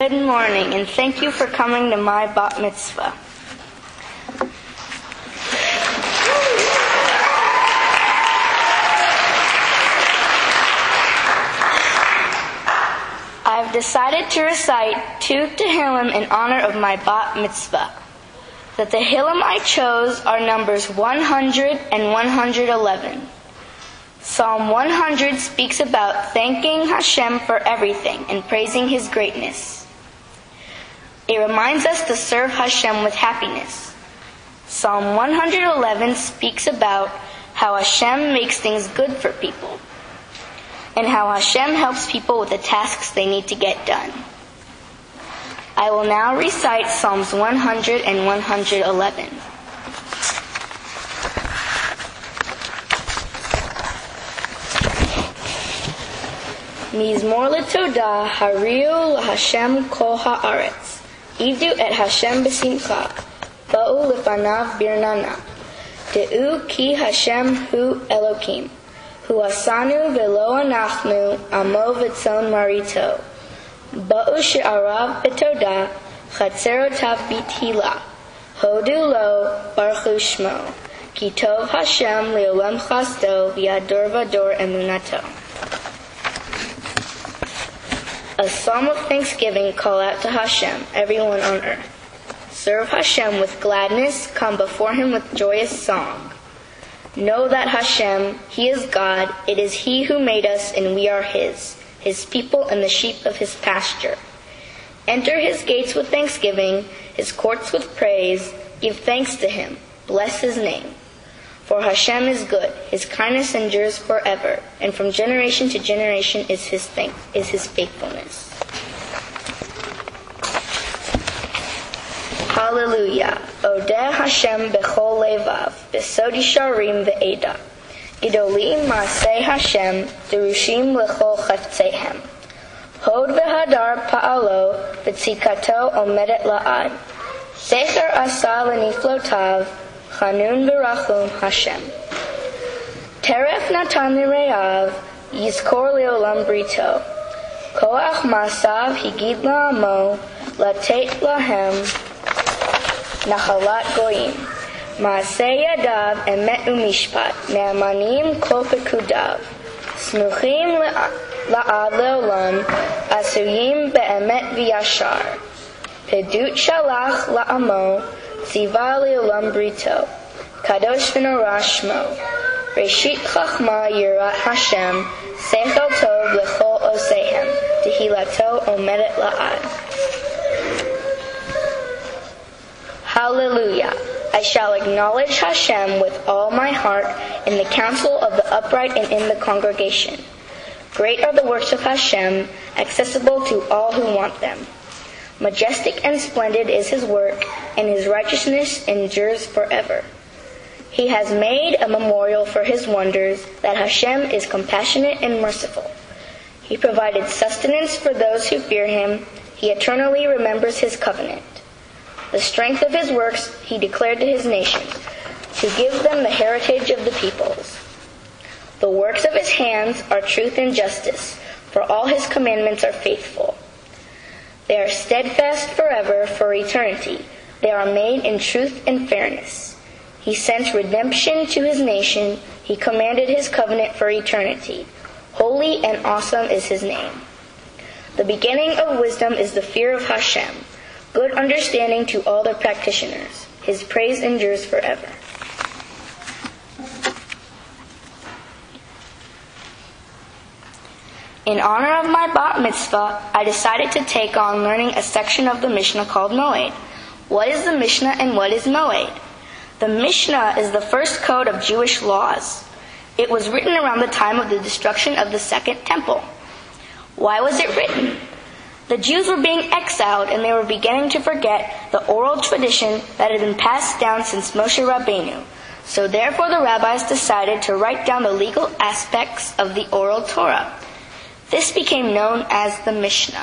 Good morning, and thank you for coming to my bat mitzvah. I've decided to recite 2 Tehillim in honor of my bat mitzvah. The Tehillim I chose are Numbers 100 and 111. Psalm 100 speaks about thanking Hashem for everything and praising His greatness. It reminds us to serve Hashem with happiness. Psalm 111 speaks about how Hashem makes things good for people, and how Hashem helps people with the tasks they need to get done. I will now recite Psalms 100 and 111. Mizmor l'todah hariu l'Hashem kol haaretz. Ivdu et Hashem b'simcha. Ba'u lefanav birnana. De'u ki Hashem hu Elokim. Hu asanu v'lo anachnu amo v'tzon marito. Ba'u she'arav b'todah chatzerotav b'tihila. Hodu lo baruchu shmo. Ki tov Hashem le'olam chasdo v'yador v'ador emunato. A psalm of thanksgiving, call out to Hashem, everyone on earth. Serve Hashem with gladness, come before Him with joyous song. Know that Hashem, He is God, it is He who made us and we are His people and the sheep of His pasture. Enter His gates with thanksgiving, His courts with praise, give thanks to Him, bless His name. For Hashem is good, His kindness endures forever, and from generation to generation is His faithfulness. Hallelujah. Odeh Hashem bechol levav, besod yisharim ve'eda. Gidolim ma'aseh Hashem, derushim lechol chefzehem. Hod v'hadar pa'alo, v'tzikato omedet la'ad. Secher asa l'niflotav, Chanun v'rachum Hashem. Teref natan l're'av, yizkor le'olam brito. Koach masav higid la'amo, latet lahem, nachalat goyim. Ma'aseh yadav emet u'mishpat, ne'amanim kol pekudav. Smuchim la'ad le'olam, asuyim be'emet v'yashar. Pedut shalach la'amo, Tziva le'olam brito, Kadosh v'norah shmo, Reshit chachma yirat Hashem, Sechel tov lechol osehem, Tehilato omedet la'ad. Hallelujah! I shall acknowledge Hashem with all my heart in the council of the upright and in the congregation. Great are the works of Hashem, accessible to all who want them. Majestic and splendid is His work, and His righteousness endures forever. He has made a memorial for His wonders, that Hashem is compassionate and merciful. He provided sustenance for those who fear Him. He eternally remembers His covenant. The strength of His works He declared to His nation, to give them the heritage of the peoples. The works of His hands are truth and justice, for all His commandments are faithful. They are steadfast forever, for eternity. They are made in truth and fairness. He sent redemption to His nation. He commanded His covenant for eternity. Holy and awesome is His name. The beginning of wisdom is the fear of Hashem. Good understanding to all the practitioners. His praise endures forever. In honor of my bat mitzvah, I decided to take on learning a section of the Mishnah called Moed. What is the Mishnah and what is Moed? The Mishnah is the first code of Jewish laws. It was written around the time of the destruction of the Second Temple. Why was it written? The Jews were being exiled and they were beginning to forget the oral tradition that had been passed down since Moshe Rabbeinu. So therefore the rabbis decided to write down the legal aspects of the oral Torah. This became known as the Mishnah.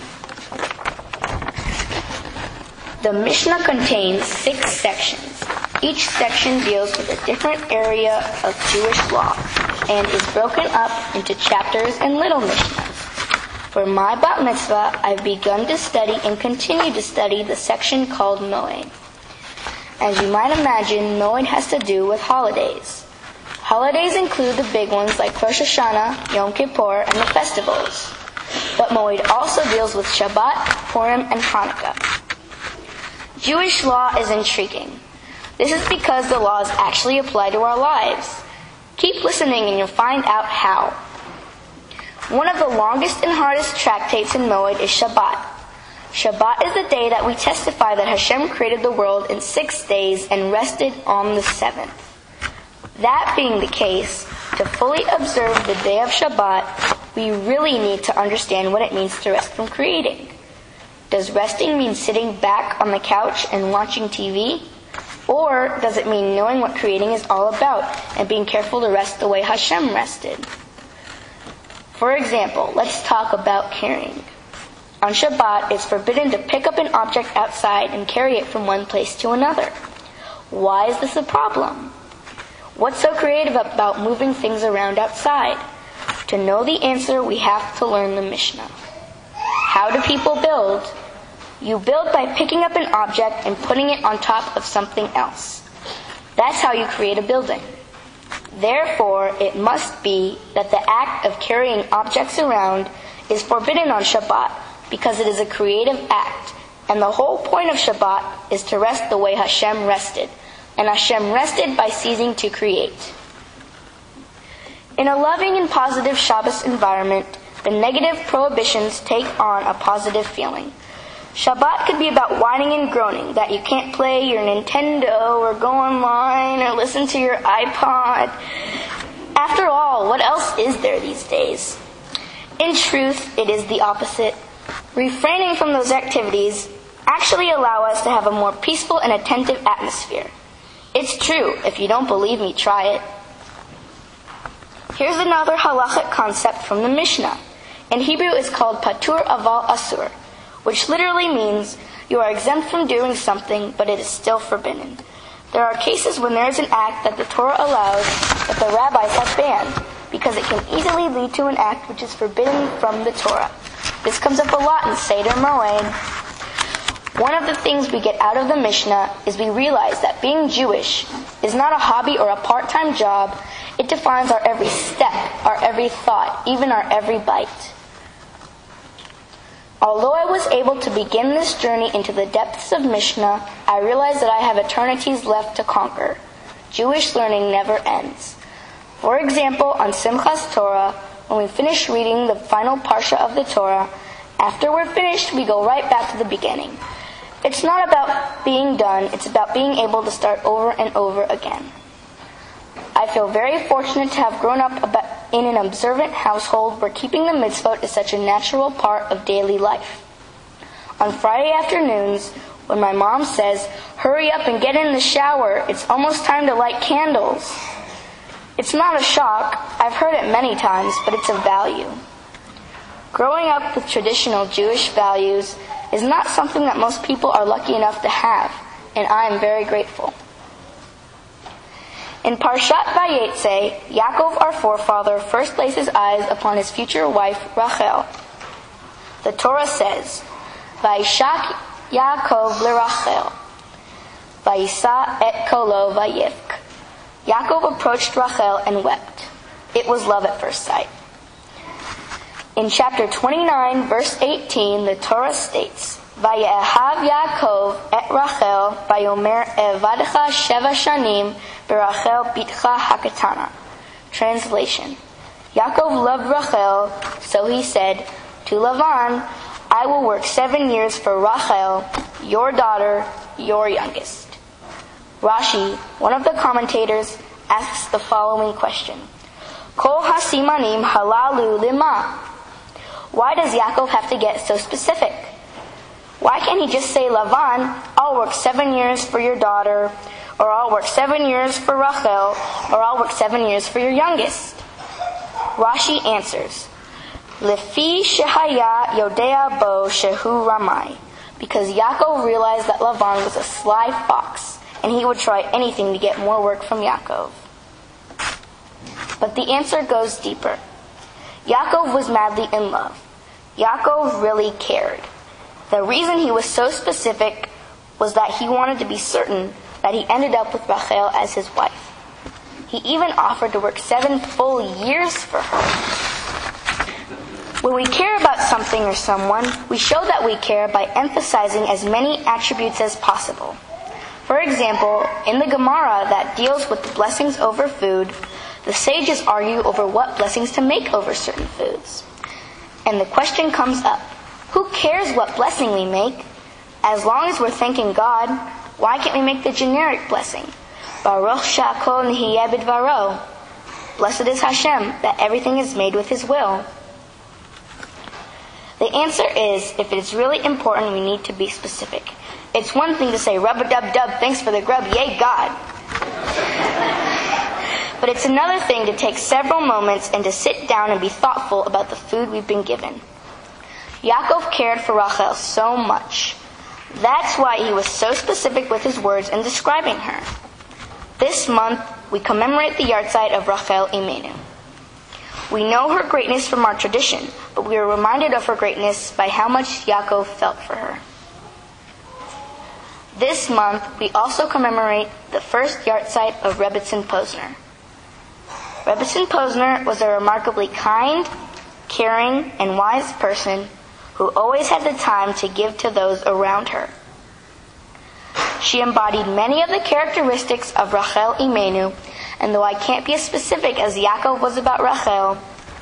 The Mishnah contains 6 sections. Each section deals with a different area of Jewish law and is broken up into chapters and little Mishnahs. For my bat mitzvah, I've begun to study and continue to study the section called Moed. As you might imagine, Moed has to do with holidays. Holidays include the big ones like Rosh Hashanah, Yom Kippur, and the festivals. But Moed also deals with Shabbat, Purim, and Hanukkah. Jewish law is intriguing. This is because the laws actually apply to our lives. Keep listening and you'll find out how. One of the longest and hardest tractates in Moed is Shabbat. Shabbat is the day that we testify that Hashem created the world in 6 days and rested on the 7th. That being the case, to fully observe the day of Shabbat, we really need to understand what it means to rest from creating. Does resting mean sitting back on the couch and watching TV? Or does it mean knowing what creating is all about and being careful to rest the way Hashem rested? For example, let's talk about carrying. On Shabbat, it's forbidden to pick up an object outside and carry it from one place to another. Why is this a problem? What's so creative about moving things around outside? To know the answer, we have to learn the Mishnah. How do people build? You build by picking up an object and putting it on top of something else. That's how you create a building. Therefore, it must be that the act of carrying objects around is forbidden on Shabbat because it is a creative act, and the whole point of Shabbat is to rest the way Hashem rested, and Hashem rested by ceasing to create. In a loving and positive Shabbos environment, the negative prohibitions take on a positive feeling. Shabbat could be about whining and groaning that you can't play your Nintendo or go online or listen to your iPod. After all, what else is there these days? In truth, it is the opposite. Refraining from those activities actually allow us to have a more peaceful and attentive atmosphere. It's true. If you don't believe me, try it. Here's another halachic concept from the Mishnah. In Hebrew, it's called patur aval asur, which literally means you are exempt from doing something, but it is still forbidden. There are cases when there is an act that the Torah allows that the rabbis have banned, because it can easily lead to an act which is forbidden from the Torah. This comes up a lot in Seder Moed. One of the things we get out of the Mishnah is we realize that being Jewish is not a hobby or a part-time job. It defines our every step, our every thought, even our every bite. Although I was able to begin this journey into the depths of Mishnah, I realize that I have eternities left to conquer. Jewish learning never ends. For example, on Simchas Torah, when we finish reading the final parsha of the Torah, after we're finished, we go right back to the beginning. It's not about being done, it's about being able to start over and over again. I feel very fortunate to have grown up in an observant household where keeping the mitzvot is such a natural part of daily life. On Friday afternoons, when my mom says, "Hurry up and get in the shower, it's almost time to light candles," it's not a shock. I've heard it many times, but it's a value. Growing up with traditional Jewish values is not something that most people are lucky enough to have, and I am very grateful. In Parshat Vayetze, Yaakov, our forefather, first lays his eyes upon his future wife, Rachel. The Torah says, "Vayishak Yaakov l'Rachel, vayisa et kolo vayivk." Yaakov approached Rachel and wept. It was love at first sight. In chapter 29, verse 18, the Torah states, "Vayehav Yaakov et Rachel, vayomer evadcha sheva shanim berachel bitcha hakatana." Translation: Yaakov loved Rachel, so he said to Lavan, "I will work 7 years for Rachel, your daughter, your youngest." Rashi, one of the commentators, asks the following question: Kol hasimanim halalu lima. Why does Yaakov have to get so specific? Why can't he just say, Lavan, I'll work 7 years for your daughter, or I'll work 7 years for Rachel, or I'll work 7 years for your youngest? Rashi answers, Lefi shehaya yodea bo shehu ramai, because Yaakov realized that Lavan was a sly fox, and he would try anything to get more work from Yaakov. But the answer goes deeper. Yaakov was madly in love. Yaakov really cared. The reason he was so specific was that he wanted to be certain that he ended up with Rachel as his wife. He even offered to work 7 full years for her. When we care about something or someone, we show that we care by emphasizing as many attributes as possible. For example, in the Gemara that deals with the blessings over food, the sages argue over what blessings to make over certain foods. And the question comes up, who cares what blessing we make? As long as we're thanking God, why can't we make the generic blessing? Baruch she'akol nihiyeh b'dvaro. Blessed is Hashem, that everything is made with His will. The answer is, if it is really important, we need to be specific. It's one thing to say, rub-a-dub-dub, thanks for the grub, yay God. But it's another thing to take several moments and to sit down and be thoughtful about the food we've been given. Yaakov cared for Rachel so much. That's why he was so specific with his words in describing her. This month, we commemorate the yahrzeit of Rachel Imenu. We know her greatness from our tradition, but we are reminded of her greatness by how much Yaakov felt for her. This month, we also commemorate the first yahrzeit of Rebbetzin Posner. Rebbetzin Posner was a remarkably kind, caring, and wise person who always had the time to give to those around her. She embodied many of the characteristics of Rachel Imenu, and though I can't be as specific as Yaakov was about Rachel,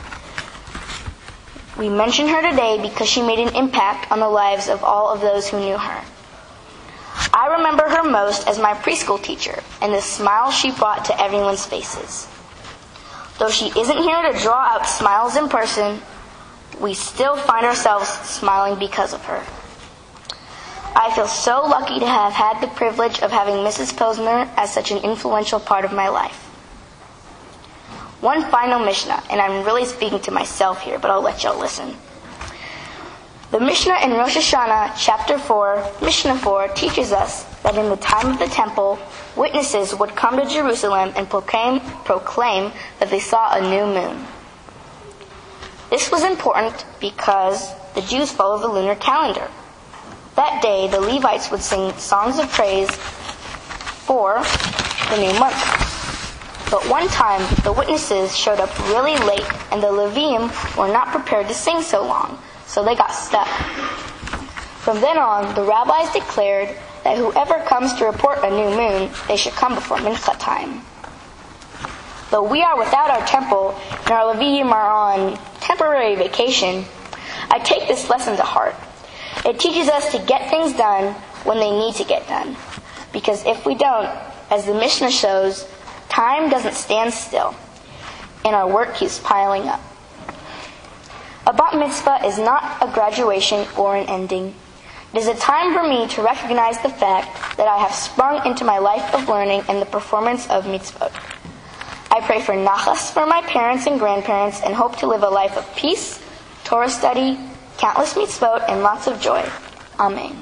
we mention her today because she made an impact on the lives of all of those who knew her. I remember her most as my preschool teacher and the smile she brought to everyone's faces. Though she isn't here to draw out smiles in person, we still find ourselves smiling because of her. I feel so lucky to have had the privilege of having Mrs. Posner as such an influential part of my life. One final Mishnah, and I'm really speaking to myself here, but I'll let y'all listen. The Mishnah in Rosh Hashanah, chapter 4, Mishnah 4, teaches us that in the time of the temple, witnesses would come to Jerusalem and proclaim that they saw a new moon. This was important because the Jews follow the lunar calendar. That day, the Levites would sing songs of praise for the new month. But one time, the witnesses showed up really late, and the Levim were not prepared to sing so long, so they got stuck. From then on, the rabbis declared that whoever comes to report a new moon, they should come before mincha time. Though we are without our temple, and our Levim are on temporary vacation, I take this lesson to heart. It teaches us to get things done when they need to get done. Because if we don't, as the Mishnah shows, time doesn't stand still, and our work keeps piling up. A bat mitzvah is not a graduation or an ending. It is a time for me to recognize the fact that I have sprung into my life of learning and the performance of mitzvot. I pray for nachas for my parents and grandparents and hope to live a life of peace, Torah study, countless mitzvot, and lots of joy. Amen.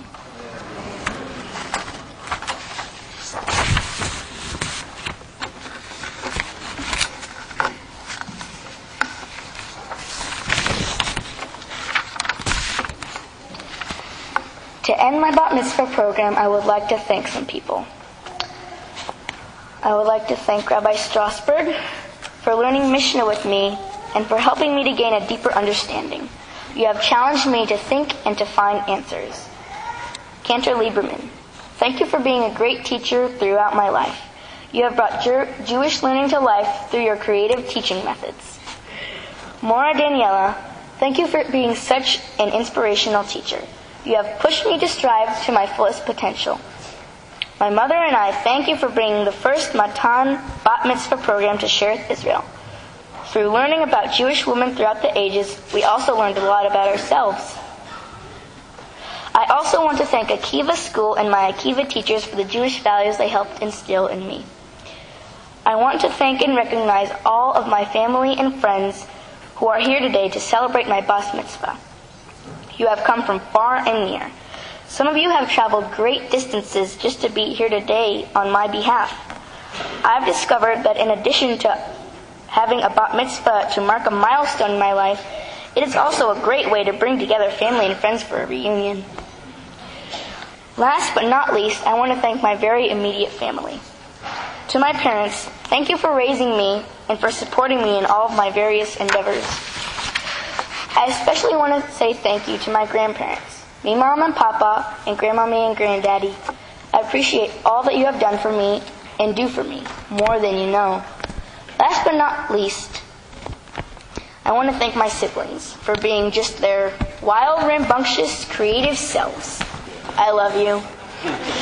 To end my bat mitzvah program, I would like to thank some people. I would like to thank Rabbi Strasberg for learning Mishnah with me and for helping me to gain a deeper understanding. You have challenged me to think and to find answers. Cantor Lieberman, thank you for being a great teacher throughout my life. You have brought Jewish learning to life through your creative teaching methods. Maura Daniela, thank you for being such an inspirational teacher. You have pushed me to strive to my fullest potential. My mother and I thank you for bringing the first Matan Bat Mitzvah program to Sheretz Israel. Through learning about Jewish women throughout the ages, we also learned a lot about ourselves. I also want to thank Akiva School and my Akiva teachers for the Jewish values they helped instill in me. I want to thank and recognize all of my family and friends who are here today to celebrate my Bas Mitzvah. You have come from far and near. Some of you have traveled great distances just to be here today on my behalf. I've discovered that in addition to having a bat mitzvah to mark a milestone in my life, It is also a great way to bring together family and friends for a reunion. Last but not least, I want to thank my very immediate family. To my parents, thank you for raising me and for supporting me in all of my various endeavors. I especially want to say thank you to my grandparents, me, Mom, and Papa, and Grandmommy and Granddaddy. I appreciate all that you have done for me and do for me, more than you know. Last but not least, I want to thank my siblings for being just their wild, rambunctious, creative selves. I love you.